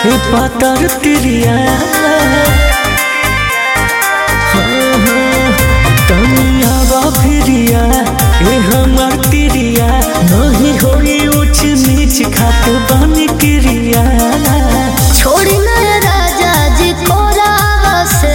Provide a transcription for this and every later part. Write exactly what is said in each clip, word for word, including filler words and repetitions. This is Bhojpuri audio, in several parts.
ए पातर तिरिया हाँ हाँ तनिया बा फिरिया ए हमार तिरिया नहीं होई ऊंच नीच खात बानी क्रिया छोड़ी न राजा जी कोरावा से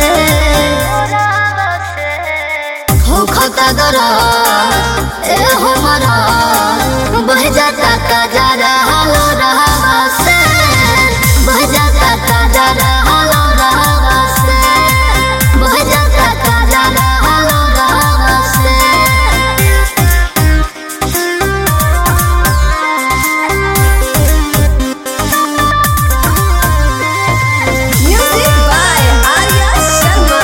हो खता दरा ए हमारा बह जाता काजरा हालो रहावा से बह जाता काजरा हालो रहावा से बह जाता काजरा हालो रहावा से Music by Arya Sharma.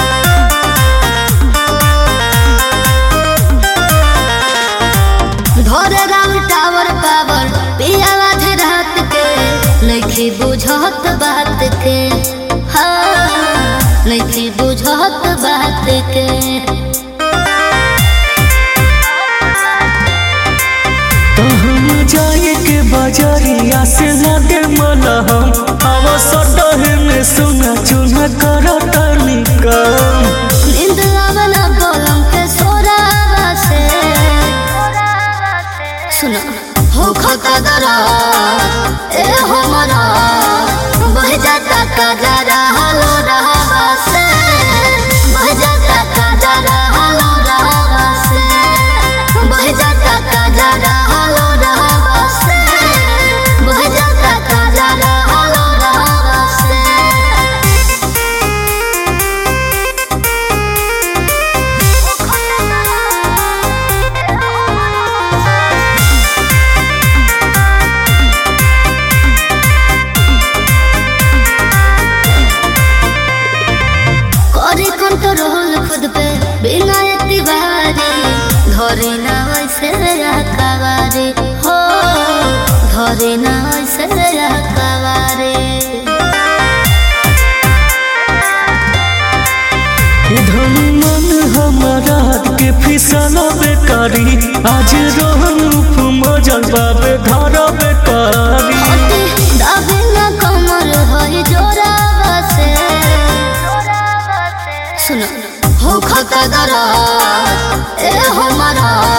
धोरे राउल टावर पावर पियावा थे रात के नहीं बुझत बात के हाँ नहीं बुझत बात के तो हम जाए के बाजारिया से लगे मला हम आवा सटहे में सुना चुना करा तनी कम नींद आवला बोलम के सोरावा से सुना हो खता दरा ए हमारा बह जाता काजरा हालो रहावा से बह जाता काजरा हालो रहावा से बह जाता काजरा हालो रहावा से बह जाता काजरा हालो रहावा से करे कंट्रोल खुद पे बिना एतबारी घरे ना वैसे रखवारे हो घरे ना वैसे रखवारे धन मन हमारा के फिसला बेकारी आज रोहन उफ मजल बाबे धारा बेकारी दाबे ना कमर होई जोरावा से सुनो हो खता दरा ए हमारा